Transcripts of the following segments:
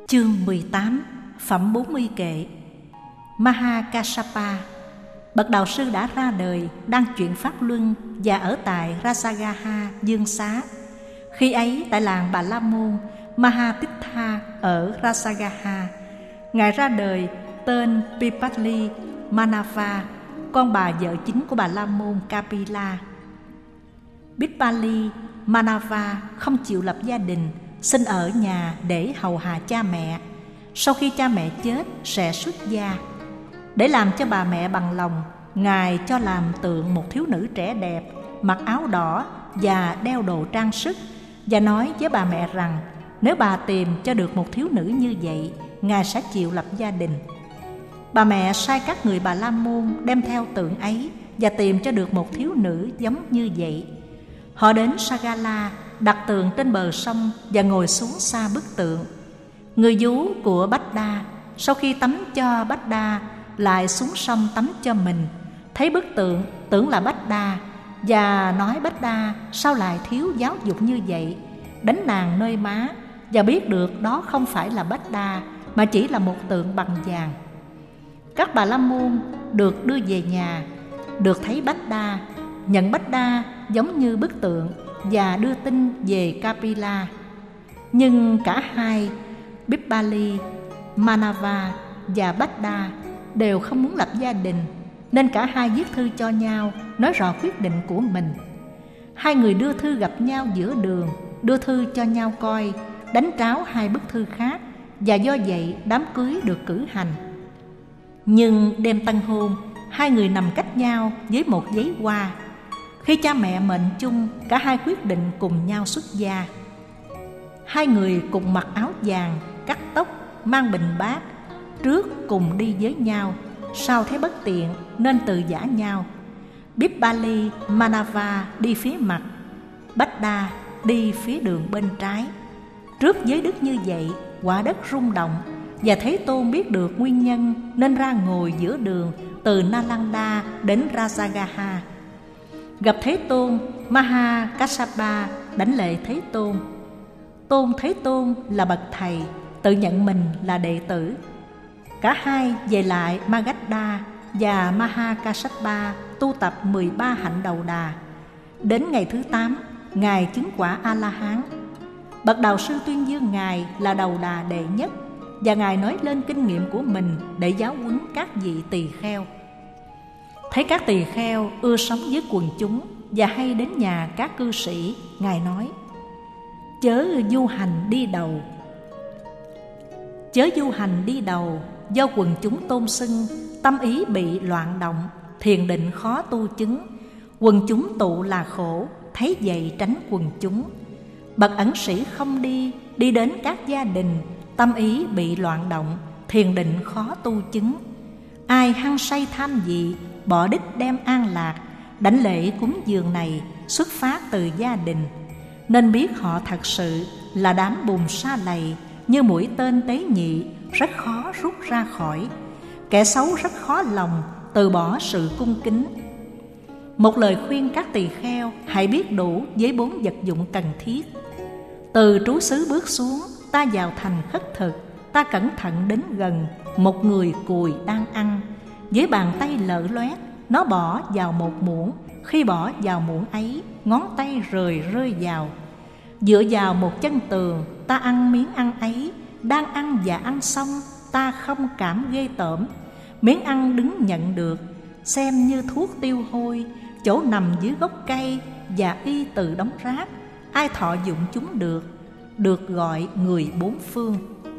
Chương 18. Phẩm 40 kệ. Mahakassapa, bậc đạo sư đã ra đời, đang chuyển pháp luân và ở tại Rajagaha Dương Xá. Khi ấy tại làng Bà La Môn, Mahatitha ở Rajagaha, ngài ra đời tên Pipali Manava, con bà vợ chính của Bà La Môn Kapila. Pipali Manava không chịu lập gia đình, sinh ở nhà để hầu hạ cha mẹ. Sau khi cha mẹ chết sẽ xuất gia. Để làm cho bà mẹ bằng lòng, ngài cho làm tượng một thiếu nữ trẻ đẹp, mặc áo đỏ và đeo đồ trang sức, và nói với bà mẹ rằng nếu bà tìm cho được một thiếu nữ như vậy, ngài sẽ chịu lập gia đình. Bà mẹ sai các người Bà La Môn đem theo tượng ấy và tìm cho được một thiếu nữ giống như vậy. Họ đến Sagala, đặt tượng trên bờ sông và ngồi xuống xa bức tượng. Người vú của Bách Đa sau khi tắm cho Bách Đa lại xuống sông tắm cho mình, thấy bức tượng tưởng là Bách Đa và nói Bách Đa sao lại thiếu giáo dục như vậy, đánh nàng nơi má và biết được đó không phải là Bách Đa mà chỉ là một tượng bằng vàng. Các Bà La Môn được đưa về nhà, được thấy Bách Đa, nhận Bách Đa giống như bức tượng và đưa tin về Kapila. Nhưng cả hai, Pipali Manava và Bách Đa, đều không muốn lập gia đình, nên cả hai viết thư cho nhau nói rõ quyết định của mình. Hai người đưa thư gặp nhau giữa đường, đưa thư cho nhau coi, đánh tráo hai bức thư khác, và do vậy đám cưới được cử hành. Nhưng đêm tân hôn, hai người nằm cách nhau với một giấy hoa. Khi cha mẹ mệnh chung, cả hai quyết định cùng nhau xuất gia. Hai người cùng mặc áo vàng, cắt tóc, mang bình bát, trước cùng đi với nhau, sau thấy bất tiện nên từ giã nhau. Pipali Manava đi phía mặt, Bách Đa đi phía đường bên trái. Trước giới đức như vậy, quả đất rung động, và Thế Tôn biết được nguyên nhân nên ra ngồi giữa đường từ Nalanda đến Rajagaha. Gặp Thế Tôn, Mahakassapa đảnh lễ Thế Tôn. Tôn Thế Tôn là bậc thầy, tự nhận mình là đệ tử. Cả hai về lại Magadha và Mahakassapa tu tập 13 hạnh đầu đà. Đến ngày thứ 8, ngài chứng quả A-la-hán. Bậc đạo sư tuyên dương ngài là đầu đà đệ nhất, và ngài nói lên kinh nghiệm của mình để giáo huấn các vị tỳ kheo. Thấy các tỳ kheo ưa sống với quần chúng và hay đến nhà các cư sĩ, ngài nói: Chớ du hành đi đầu. Chớ du hành đi đầu, do quần chúng tôn xưng, tâm ý bị loạn động, thiền định khó tu chứng. Quần chúng tụ là khổ, thấy vậy tránh quần chúng. Bậc ẩn sĩ không đi, đi đến các gia đình, tâm ý bị loạn động, thiền định khó tu chứng. Ai hăng say tham vị, bỏ đích đem an lạc, đảnh lễ cúng dường này xuất phát từ gia đình, nên biết họ thật sự là đám bùn sa lầy, như mũi tên tế nhị, rất khó rút ra khỏi. Kẻ xấu rất khó lòng từ bỏ sự cung kính. Một lời khuyên các tỳ kheo hãy biết đủ với 4 vật dụng cần thiết. Từ trú xứ bước xuống, ta vào thành khất thực, ta cẩn thận đến gần một người cùi đang ăn. Với bàn tay lợ loét, nó bỏ vào một muỗng. Khi bỏ vào muỗng ấy, ngón tay rơi vào. Dựa vào một chân tường, ta ăn miếng ăn ấy. Đang ăn và ăn xong, ta không cảm ghê tởm. Miếng ăn đứng nhận được, xem như thuốc tiêu hôi, chỗ nằm dưới gốc cây và y từ đống rác. Ai thọ dụng chúng được gọi người bốn phương.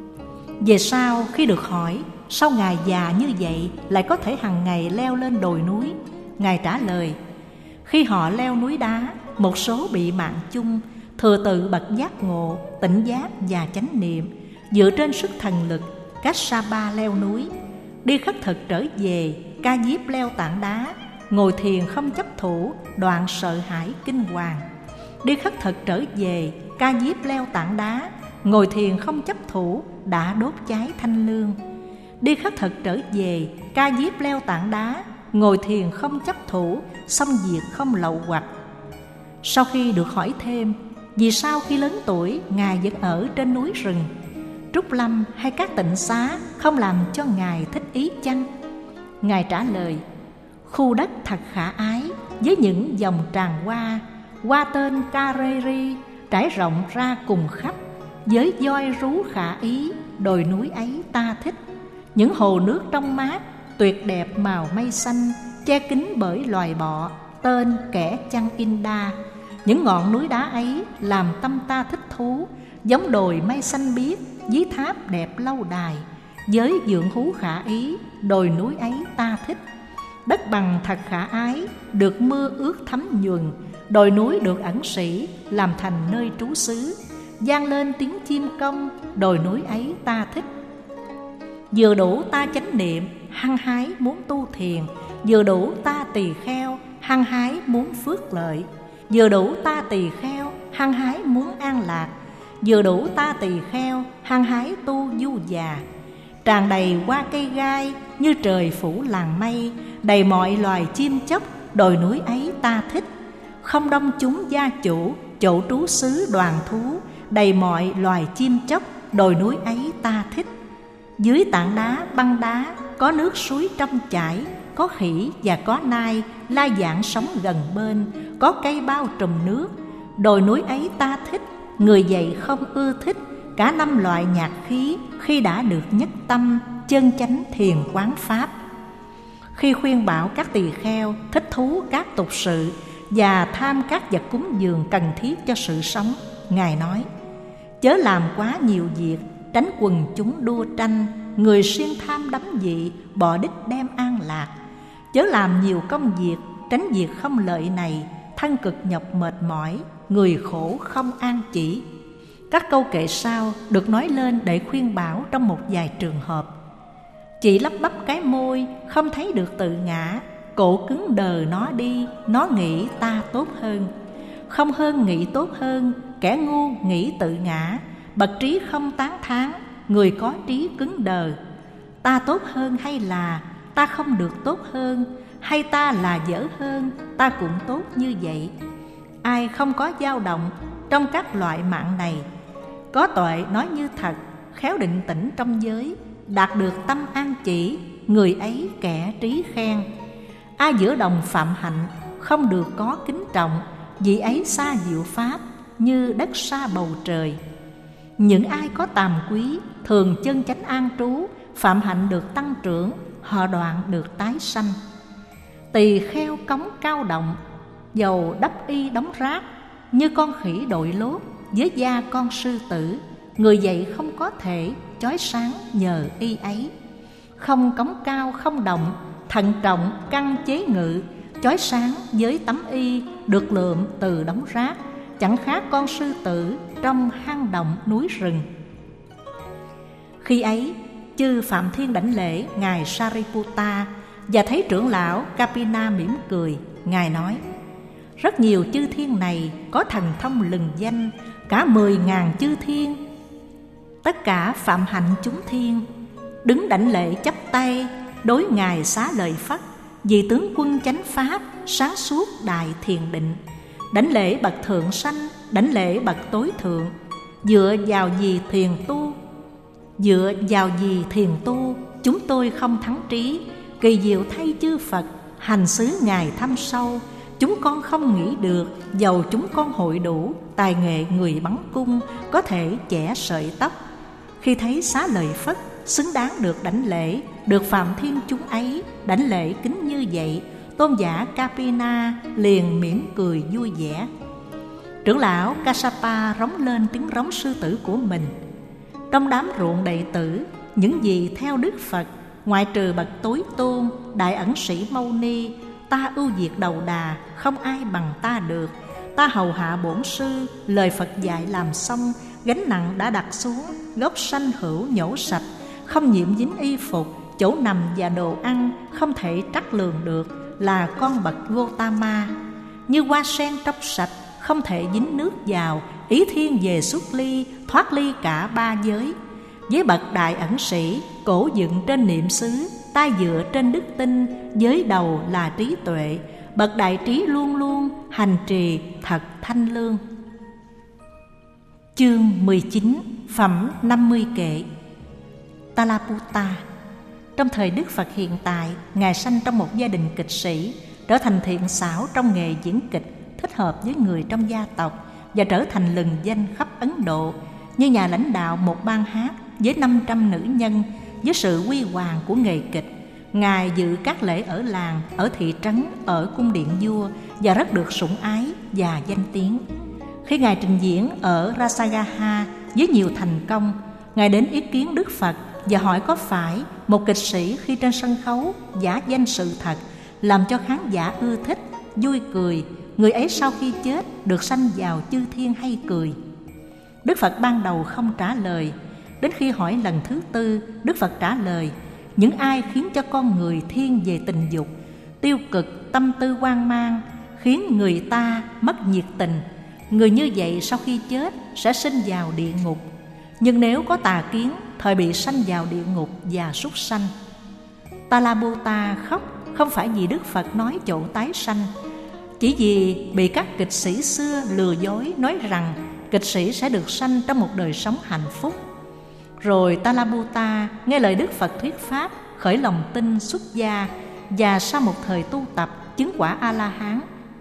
Về sau khi được hỏi sao ngài già như vậy lại có thể hằng ngày leo lên đồi núi, ngài trả lời: Khi họ leo núi đá, một số bị mạng chung, thừa tự bậc giác ngộ, tỉnh giác và chánh niệm, dựa trên sức thần lực, Kassapa leo núi. Đi khất thực trở về, Ca Diếp leo tảng đá, ngồi thiền không chấp thủ, đoạn sợ hãi kinh hoàng. Đi khất thực trở về, Ca Diếp leo tảng đá, ngồi thiền không chấp thủ, đã đốt cháy thanh lương. Đi khất thực trở về, Ca Diếp leo tảng đá, ngồi thiền không chấp thủ, xong diệt không lậu hoặc. Sau khi được hỏi thêm vì sao khi lớn tuổi ngài vẫn ở trên núi rừng, Trúc Lâm hay các tịnh xá không làm cho Ngài thích ý chăng? Ngài trả lời: khu đất thật khả ái, với những dòng tràn hoa tên Kareri trải rộng ra cùng khắp, với voi rú khả ý, đồi núi ấy ta thích. Những hồ nước trong mát, tuyệt đẹp màu mây xanh, che kín bởi loài bọ, tên kẻ chăn Inda. Những ngọn núi đá ấy làm tâm ta thích thú, giống đồi mây xanh biếc, dưới tháp đẹp lâu đài. Với vượng hú khả ý, đồi núi ấy ta thích. Đất bằng thật khả ái, được mưa ướt thấm nhuần, đồi núi được ẩn sĩ, làm thành nơi trú xứ. Vang lên tiếng chim công, đồi núi ấy ta thích. Vừa đủ ta chánh niệm, hăng hái muốn tu thiền. Vừa đủ ta tỳ kheo, hăng hái muốn phước lợi. Vừa đủ ta tỳ kheo, hăng hái muốn an lạc. Vừa đủ ta tỳ kheo, hăng hái tu du già. Tràn đầy hoa cây gai, như trời phủ làng mây, đầy mọi loài chim chóc, đồi núi ấy ta thích. Không đông chúng gia chủ, chỗ trú xứ đoàn thú, đầy mọi loài chim chóc, đồi núi ấy ta thích. Dưới tảng đá băng đá, có nước suối trong chảy, có khỉ và có nai, lai vãng sống gần bên, có cây bao trùm nước, đồi núi ấy ta thích. Người dạy không ưa thích cả 5 loại nhạc khí, khi đã được nhất tâm, chân chánh thiền quán pháp. Khi khuyên bảo các tỳ kheo thích thú các tục sự và tham các vật cúng dường cần thiết cho sự sống, Ngài nói: chớ làm quá nhiều việc, tránh quần chúng đua tranh. Người siêng tham đắm vị, bỏ đích đem an lạc. Chớ làm nhiều công việc, tránh việc không lợi này. Thân cực nhọc mệt mỏi, người khổ không an chỉ. Các câu kệ sau được nói lên để khuyên bảo trong một vài trường hợp. Chị lắp bắp cái môi, không thấy được tự ngã. Cổ cứng đờ nó đi, nó nghĩ ta tốt hơn. Không hơn nghĩ tốt hơn, kẻ ngu nghĩ tự ngã. Bậc trí không tán thán, người có trí cứng đờ. Ta tốt hơn hay là ta không được tốt hơn, hay ta là dở hơn, ta cũng tốt như vậy. Ai không có dao động trong các loại mạng này, có tuệ nói như thật, khéo định tĩnh trong giới, đạt được tâm an chỉ, người ấy kẻ trí khen. Ai giữa đồng phạm hạnh, không được có kính trọng, vị ấy xa diệu pháp, như đất xa bầu trời. Những ai có tàm quý, thường chân chánh an trú, phạm hạnh được tăng trưởng, họ đoạn được tái sanh. Tỳ kheo cống cao động, dầu đắp y đóng rác, như con khỉ đội lốt với da con sư tử. Người dạy không có thể chói sáng nhờ y ấy. Không cống cao không động, thận trọng căn chế ngự, chói sáng với tấm y được lượm từ đống rác, chẳng khác con sư tử trong hang động núi rừng. Khi ấy, chư Phạm Thiên đảnh lễ Ngài Sariputta và thấy trưởng lão Kapina mỉm cười. Ngài nói: rất nhiều chư thiên này có thần thông lừng danh, cả 10.000 chư thiên, tất cả phạm hạnh chúng thiên, đứng đảnh lễ chắp tay, đối Ngài xá lời phất, vì tướng quân chánh pháp, sáng suốt đại thiền định. Đảnh lễ bậc thượng sanh, đảnh lễ bậc tối thượng. Dựa vào gì thiền tu, chúng tôi không thắng trí. Kỳ diệu thay chư Phật, hành xứ Ngài thâm sâu. Chúng con không nghĩ được, dầu chúng con hội đủ tài nghệ người bắn cung, có thể chẻ sợi tóc. Khi thấy xá lời phất, xứng đáng được đảnh lễ, được Phạm Thiên chúng ấy đảnh lễ kính như vậy, tôn giả Kapina liền mỉm cười vui vẻ. Trưởng lão Kassapa rống lên tiếng rống sư tử của mình. Trong đám ruộng đệ tử, những gì theo Đức Phật, ngoại trừ bậc tối tôn đại ẩn sĩ Mâu Ni, ta ưu việt đầu đà, không ai bằng ta được. Ta hầu hạ bổn sư, lời Phật dạy làm xong, gánh nặng đã đặt xuống, gốc sanh hữu nhổ sạch, không nhiễm dính y phục, chỗ nằm và đồ ăn không thể trắc lường được, là con bậc Gotama. Như hoa sen trong sạch, không thể dính nước vào, ý thiên về xuất ly, thoát ly cả 3 giới. Với bậc đại ẩn sĩ, cổ dựng trên niệm xứ, tay dựa trên đức tin, giới đầu là trí tuệ. Bậc đại trí luôn luôn hành trì thật thanh lương. Chương 19, phẩm 50 kệ. Talaputta. Trong thời Đức Phật hiện tại, Ngài sanh trong một gia đình kịch sĩ, trở thành thiện xảo trong nghề diễn kịch, thích hợp với người trong gia tộc và trở thành lừng danh khắp Ấn Độ như nhà lãnh đạo một ban hát với 500 nữ nhân. Với sự huy hoàng của nghề kịch, Ngài dự các lễ ở làng, ở thị trấn, ở cung điện vua và rất được sủng ái và danh tiếng. Khi Ngài trình diễn ở Rasagaha với nhiều thành công, Ngài đến ý kiến Đức Phật và hỏi có phải một kịch sĩ khi trên sân khấu giả danh sự thật làm cho khán giả ưa thích, vui cười, người ấy sau khi chết được sanh vào chư thiên hay cười? Đức Phật ban đầu không trả lời. Đến khi hỏi lần thứ tư, Đức Phật trả lời: những ai khiến cho con người thiên về tình dục, tiêu cực, tâm tư hoang mang, khiến người ta mất nhiệt tình, người như vậy sau khi chết sẽ sinh vào địa ngục. Nhưng nếu có tà kiến, thời bị sanh vào địa ngục và súc sanh. Talaputta khóc không phải vì Đức Phật nói chỗ tái sanh, chỉ vì bị các kịch sĩ xưa lừa dối nói rằng kịch sĩ sẽ được sanh trong một đời sống hạnh phúc. Rồi Talaputta nghe lời Đức Phật thuyết pháp, khởi lòng tin xuất gia, và sau một thời tu tập chứng quả A-la-hán.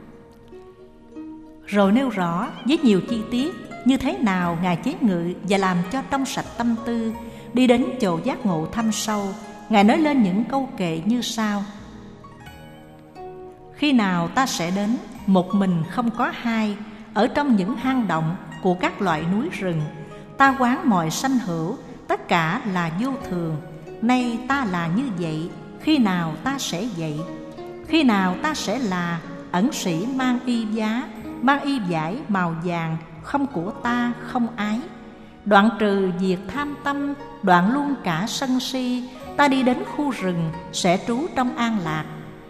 Rồi nêu rõ với nhiều chi tiết như thế nào Ngài chế ngự và làm cho trong sạch tâm tư, đi đến chỗ giác ngộ thâm sâu. Ngài nói lên những câu kệ như sau: khi nào ta sẽ đến một mình không có hai, ở trong những hang động của các loại núi rừng, ta quán mọi sanh hữu, tất cả là vô thường. Nay ta là như vậy, khi nào ta sẽ vậy? Khi nào ta sẽ là ẩn sĩ mang y giá, mang y vải màu vàng, không của ta, không ái, đoạn trừ diệt tham tâm, đoạn luôn cả sân si, ta đi đến khu rừng sẽ trú trong an lạc.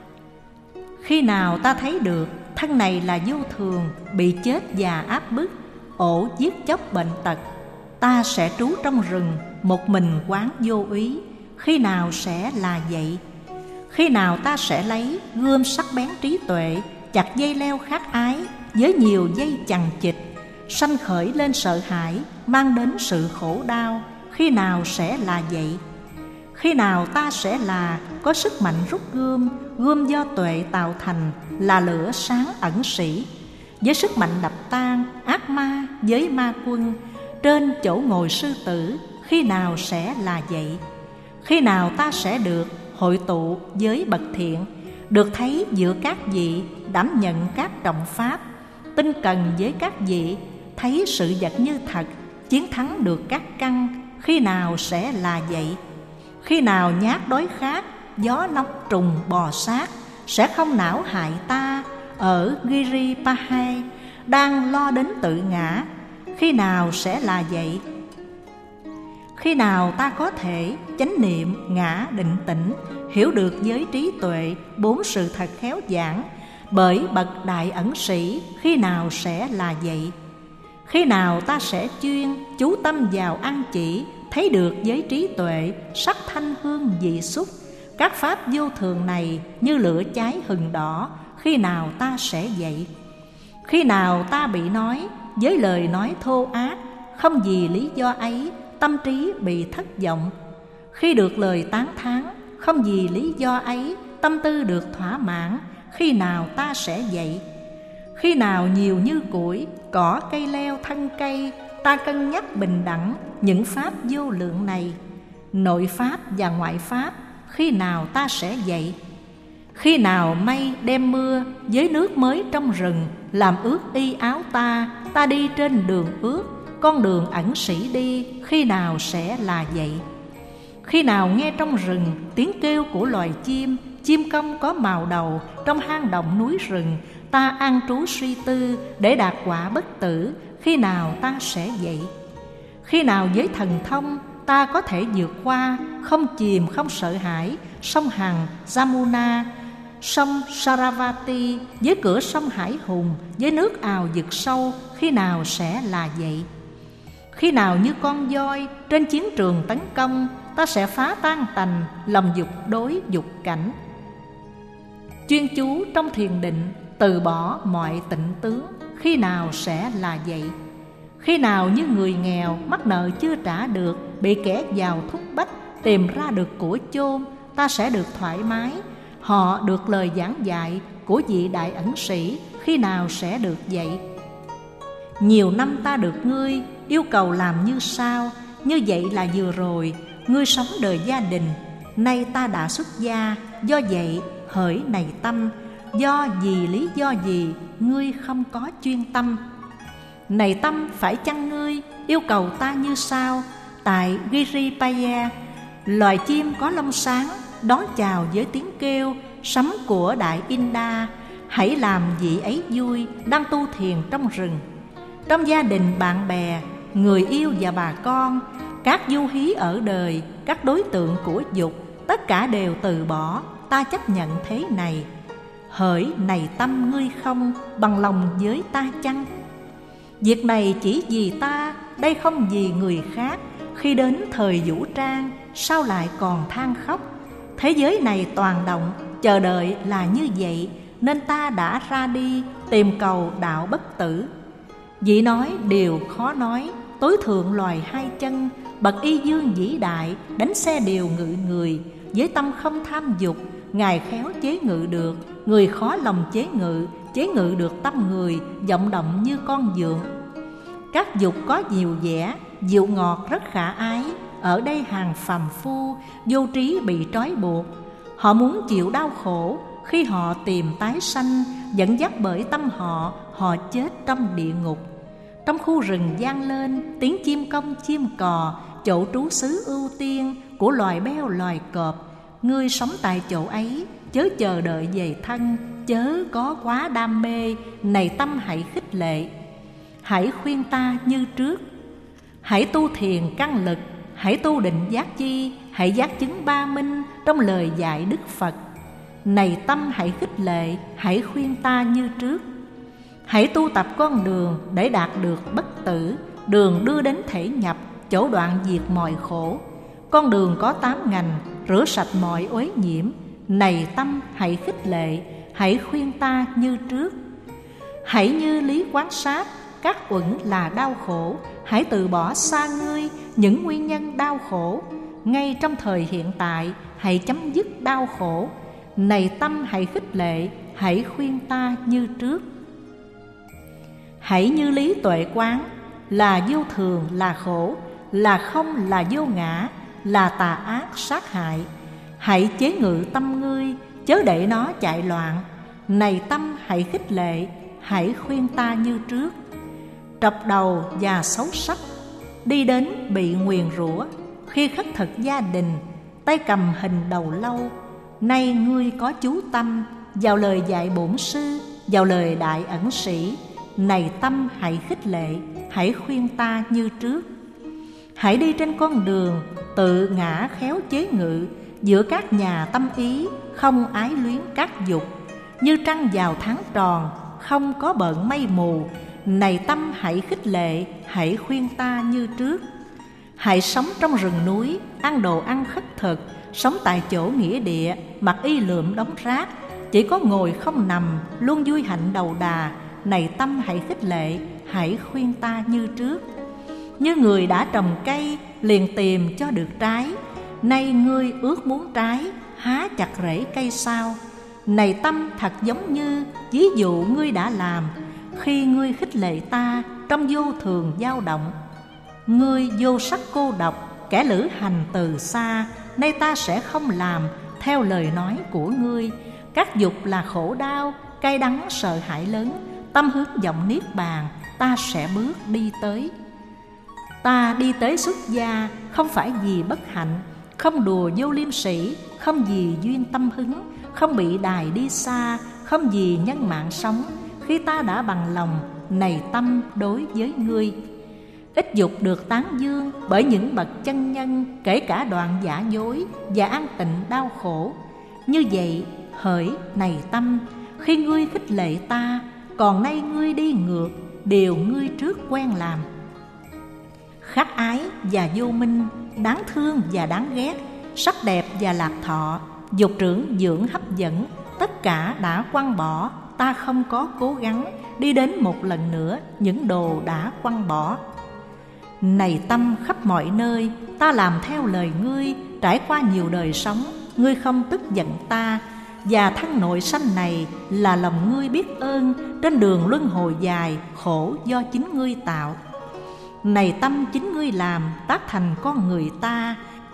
Khi nào ta thấy được thân này là vô thường, bị chết già áp bức, ổ giết chóc bệnh tật, ta sẽ trú trong rừng một mình quán vô úy. Khi nào sẽ là vậy? Khi nào ta sẽ lấy gươm sắc bén trí tuệ, chặt dây leo khát ái với nhiều dây chằng chịt, sanh khởi lên sợ hãi, mang đến sự khổ đau? Khi nào sẽ là vậy? Khi nào ta sẽ là có sức mạnh rút gươm, gươm do tuệ tạo thành, là lửa sáng ẩn sĩ, với sức mạnh đập tan ác ma với ma quân, trên chỗ ngồi sư tử? Khi nào sẽ là vậy? Khi nào ta sẽ được hội tụ với bậc thiện, được thấy giữa các vị, đảm nhận các trọng pháp, tinh cần với các vị, thấy sự vật như thật, chiến thắng được các căn? Khi nào sẽ là vậy? Khi nào nhát đói khát, gió nóng trùng bò sát sẽ không não hại ta ở Giripahai, đang lo đến tự ngã? Khi nào sẽ là vậy? Khi nào ta có thể chánh niệm, ngã, định tĩnh, hiểu được với trí tuệ bốn sự thật khéo giảng bởi bậc đại ẩn sĩ? Khi nào sẽ là vậy? Khi nào ta sẽ chuyên chú tâm vào ăn chỉ, thấy được với trí tuệ sắc thanh hương vị xúc, các pháp vô thường này như lửa cháy hừng đỏ? Khi nào ta sẽ vậy? Khi nào ta bị nói với lời nói thô ác, không vì lý do ấy tâm trí bị thất vọng? Khi được lời tán thán, không vì lý do ấy tâm tư được thỏa mãn? Khi nào ta sẽ vậy? Khi nào nhiều như củi, cỏ cây leo thân cây, ta cân nhắc bình đẳng những pháp vô lượng này, nội pháp và ngoại pháp? Khi nào ta sẽ vậy? Khi nào mây đem mưa với nước mới trong rừng, làm ướt y áo ta, ta đi trên đường ướt, con đường ẩn sĩ đi? Khi nào sẽ là vậy? Khi nào nghe trong rừng tiếng kêu của loài chim, chim công có màu đầu, trong hang động núi rừng, ta an trú suy tư để đạt quả bất tử? Khi nào ta sẽ vậy? Khi nào với thần thông ta có thể vượt qua, không chìm không sợ hãi, sông Hằng, Jamuna, sông Saravati, với cửa sông Hải Hùng, với nước ào vực sâu? Khi nào sẽ là vậy? Khi nào như con voi trên chiến trường tấn công, ta sẽ phá tan tành lòng dục đối dục cảnh, chuyên chú trong thiền định, từ bỏ mọi tịnh tướng? Khi nào sẽ là vậy? Khi nào như người nghèo mắc nợ chưa trả được, bị kẻ giàu thúc bách tìm ra được của chôn, ta sẽ được thoải mái. Họ được lời giảng dạy của vị đại ẩn sĩ khi nào sẽ được dạy. Nhiều năm ta được ngươi yêu cầu làm như sau, như vậy là vừa rồi. Ngươi sống đời gia đình, nay ta đã xuất gia, do vậy hỡi này tâm, do vì lý do gì ngươi không có chuyên tâm? Này tâm, phải chăng ngươi yêu cầu ta như sau? Tại Giripaya, loài chim có lông sáng đón chào với tiếng kêu sấm của đại Inda. Hãy làm vị ấy vui đang tu thiền trong rừng. Trong gia đình, bạn bè, người yêu và bà con, các du hí ở đời, các đối tượng của dục, tất cả đều từ bỏ. Ta chấp nhận thế này. Hỡi này tâm, ngươi không bằng lòng với ta chăng? Việc này chỉ vì ta, đây không vì người khác. Khi đến thời vũ trang, sao lại còn than khóc? Thế giới này toàn động, chờ đợi là như vậy, nên ta đã ra đi tìm cầu đạo bất tử. Vị nói điều khó nói, tối thượng loài hai chân, bậc y dương vĩ đại, đánh xe điều ngự người. Với tâm không tham dục, Ngài khéo chế ngự được. Người khó lòng chế ngự được tâm người, vọng động như con vượn. Các dục có nhiều vẻ, dịu ngọt rất khả ái. Ở đây hàng phàm phu, vô trí bị trói buộc. Họ muốn chịu đau khổ, khi họ tìm tái sanh, dẫn dắt bởi tâm họ, họ chết trong địa ngục. Trong khu rừng vang lên tiếng chim công chim cò, chỗ trú xứ ưu tiên của loài beo loài cọp. Ngươi sống tại chỗ ấy, chớ chờ đợi về thân, chớ có quá đam mê. Này tâm, hãy khích lệ, hãy khuyên ta như trước. Hãy tu thiền căn lực, hãy tu định giác chi, hãy giác chứng ba minh trong lời dạy Đức Phật. Này tâm, hãy khích lệ, hãy khuyên ta như trước. Hãy tu tập con đường để đạt được bất tử, đường đưa đến thể nhập, chỗ đoạn diệt mọi khổ. Con đường có 8 ngành, rửa sạch mọi uế nhiễm. Này tâm, hãy khích lệ, hãy khuyên ta như trước. Hãy như lý quán sát, các uẩn là đau khổ. Hãy từ bỏ xa ngươi những nguyên nhân đau khổ. Ngay trong thời hiện tại, hãy chấm dứt đau khổ. Này tâm, hãy khích lệ, hãy khuyên ta như trước. Hãy như lý tuệ quán, là vô thường, là khổ, là không, là vô ngã, là tà ác sát hại. Hãy chế ngự tâm ngươi, chớ để nó chạy loạn. Này tâm, hãy khích lệ, hãy khuyên ta như trước. Trọc đầu và xấu sắc, đi đến bị nguyền rủa. Khi khất thực gia đình, tay cầm hình đầu lâu. Nay ngươi có chú tâm vào lời dạy bổn sư, vào lời đại ẩn sĩ. Này tâm, hãy khích lệ, hãy khuyên ta như trước. Hãy đi trên con đường tự ngã khéo chế ngự, giữa các nhà tâm ý không ái luyến các dục. Như trăng vào tháng tròn, không có bợn mây mù. Này tâm, hãy khích lệ, hãy khuyên ta như trước. Hãy sống trong rừng núi, ăn đồ ăn khất thực, sống tại chỗ nghĩa địa, mặc y lượm đống rác, chỉ có ngồi không nằm, luôn vui hạnh đầu đà. Này tâm, hãy khích lệ, hãy khuyên ta như trước. Như người đã trồng cây, liền tìm cho được trái. Nay ngươi ước muốn trái, há chặt rễ cây sao? Này tâm, thật giống như ví dụ ngươi đã làm, khi ngươi khích lệ ta trong vô thường dao động. Ngươi vô sắc cô độc, kẻ lữ hành từ xa, nay ta sẽ không làm theo lời nói của ngươi. Các dục là khổ đau, cay đắng sợ hãi lớn. Tâm hướng vọng niết bàn, ta sẽ bước đi tới. Ta đi tới xuất gia, không phải vì bất hạnh, không đùa vô liêm sĩ, không vì duyên tâm hứng, không bị đài đi xa, không vì nhân mạng sống. Khi ta đã bằng lòng, này tâm, đối với ngươi. Ít dục được tán dương bởi những bậc chân nhân, kể cả đoạn giả dối và an tịnh đau khổ. Như vậy, hỡi này tâm, khi ngươi khích lệ ta, còn nay ngươi đi ngược điều ngươi trước quen làm. Khắc ái và vô minh, đáng thương và đáng ghét, sắc đẹp và lạc thọ, dục trưởng dưỡng hấp dẫn, tất cả đã quăng bỏ. Ta không có cố gắng đi đến một lần nữa những đồ đã quăng bỏ. Này tâm khắp mọi nơi, ta làm theo lời ngươi, trải qua nhiều đời sống, ngươi không tức giận ta. Và thân nội sanh này là lòng ngươi biết ơn, trên đường luân hồi dài, khổ do chính ngươi tạo. Này tâm chính ngươi làm, tác thành con người ta,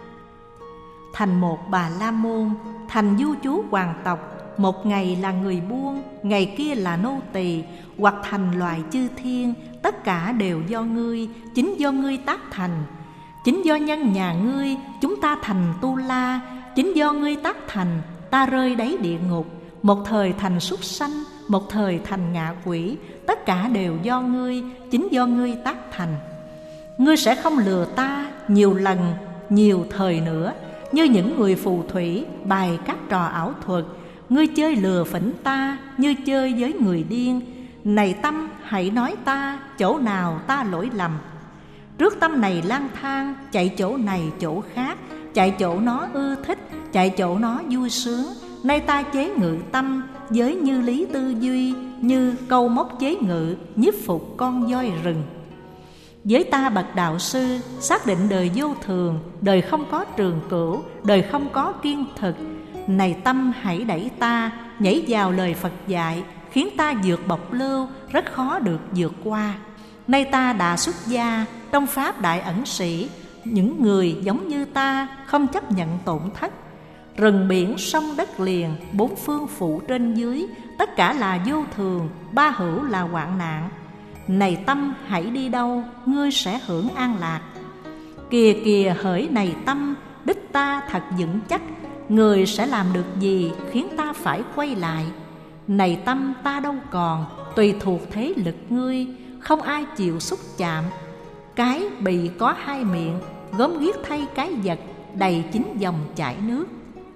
thành một Bà La Môn, thành vua chúa hoàng tộc. Một ngày là người buôn, ngày kia là nô tỳ, hoặc thành loài chư thiên. Tất cả đều do ngươi, chính do ngươi tác thành. Chính do nhân nhà ngươi, chúng ta thành Tu La. Chính do ngươi tác thành, ta rơi đáy địa ngục. Một thời thành súc sanh, một thời thành ngạ quỷ. Tất cả đều do ngươi, chính do ngươi tác thành. Ngươi sẽ không lừa ta nhiều lần, nhiều thời nữa, như những người phù thủy bày các trò ảo thuật. Ngươi chơi lừa phỉnh ta như chơi với người điên. Này tâm, hãy nói ta chỗ nào ta lỗi lầm. Trước tâm này lang thang, chạy chỗ này chỗ khác, chạy chỗ nó ưa thích, chạy chỗ nó vui sướng. Nay ta chế ngự tâm với như lý tư duy, như câu móc chế ngự nhiếp phục con voi rừng. Với ta bậc đạo sư, xác định đời vô thường, đời không có trường cửu, đời không có kiên thực. Này tâm, hãy đẩy ta nhảy vào lời Phật dạy, khiến ta vượt bộc lưu, rất khó được vượt qua. Nay ta đã xuất gia trong pháp đại ẩn sĩ, những người giống như ta không chấp nhận tổn thất. Rừng biển sông đất liền, bốn phương phụ trên dưới, tất cả là vô thường, ba hữu là hoạn nạn. Này tâm, hãy đi đâu, ngươi sẽ hưởng an lạc. Kìa kìa hỡi này tâm, đích ta thật vững chắc. Người sẽ làm được gì khiến ta phải quay lại? Này tâm, ta đâu còn, tùy thuộc thế lực ngươi, không ai chịu xúc chạm. Cái bị có hai miệng, gớm ghiếc thay cái vật, đầy chín dòng chảy nước.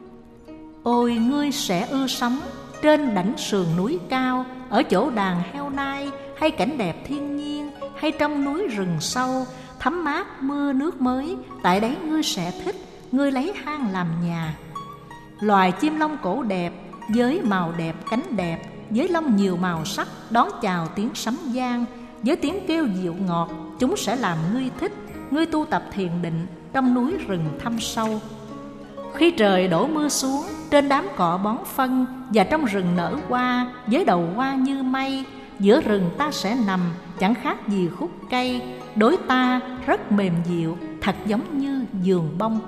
Ôi ngươi sẽ ưa sống trên đảnh sườn núi cao, ở chỗ đàn heo nai, hay cảnh đẹp thiên nhiên, hay trong núi rừng sâu, thấm mát mưa nước mới. Tại đấy ngươi sẽ thích, ngươi lấy hang làm nhà. Loài chim lông cổ đẹp, với màu đẹp cánh đẹp, với lông nhiều màu sắc, đón chào tiếng sấm vang, với tiếng kêu dịu ngọt, chúng sẽ làm ngươi thích. Ngươi tu tập thiền định trong núi rừng thâm sâu. Khi trời đổ mưa xuống, trên đám cỏ bón phân, và trong rừng nở hoa, với đầu hoa như mây. Giữa rừng ta sẽ nằm, chẳng khác gì khúc cây, đối ta rất mềm dịu, thật giống như giường bông.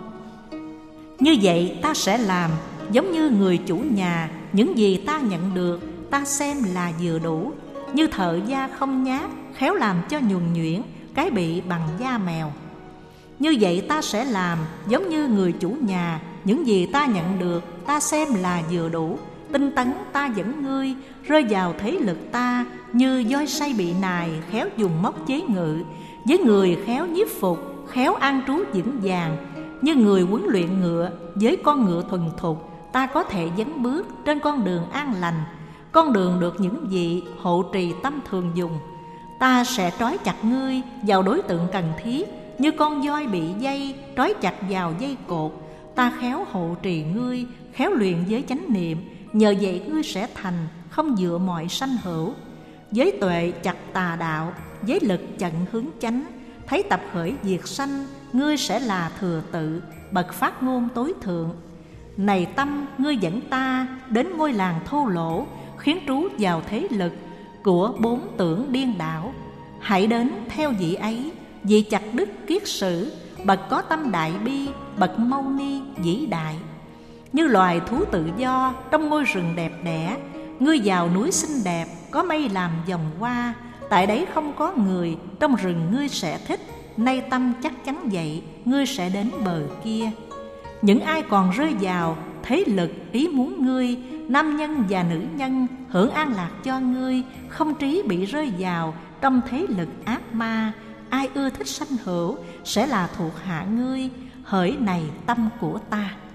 Như vậy ta sẽ làm, giống như người chủ nhà. Những gì ta nhận được, ta xem là vừa đủ. Như thợ da không nhát, khéo làm cho nhuần nhuyễn cái bị bằng da mèo. Như vậy ta sẽ làm, giống như người chủ nhà. Những gì ta nhận được, ta xem là vừa đủ. Tinh tấn ta dẫn ngươi rơi vào thế lực ta, như voi say bị nài, khéo dùng móc chế ngự. Với người khéo nhiếp phục, khéo an trú vững vàng. Như người huấn luyện ngựa, với con ngựa thuần thục, ta có thể dẫn bước trên con đường an lành. Con đường được những vị hộ trì tâm thường dùng. Ta sẽ trói chặt ngươi vào đối tượng cần thiết, như con voi bị dây trói chặt vào dây cột. Ta khéo hộ trì ngươi, khéo luyện với chánh niệm. Nhờ vậy ngươi sẽ thành, không dựa mọi sanh hữu. Với tuệ chặt tà đạo, với lực chặn hướng chánh. Thấy tập khởi diệt sanh, ngươi sẽ là thừa tự, bậc phát ngôn tối thượng. Này tâm, ngươi dẫn ta đến ngôi làng thô lỗ, khiến trú vào thế lực của bốn tưởng điên đảo. Hãy đến theo vị ấy, vị chặt đức kiết sử, bậc có tâm đại bi, bậc mâu ni vĩ đại. Như loài thú tự do trong ngôi rừng đẹp đẽ, ngươi vào núi xinh đẹp, có mây làm vòng hoa. Tại đấy không có người, trong rừng ngươi sẽ thích. Nay tâm chắc chắn vậy, ngươi sẽ đến bờ kia. Những ai còn rơi vào thế lực ý muốn ngươi, nam nhân và nữ nhân hưởng an lạc cho ngươi, không trí bị rơi vào trong thế lực ác ma. Ai ưa thích sanh hữu sẽ là thuộc hạ ngươi, hỡi này tâm của ta.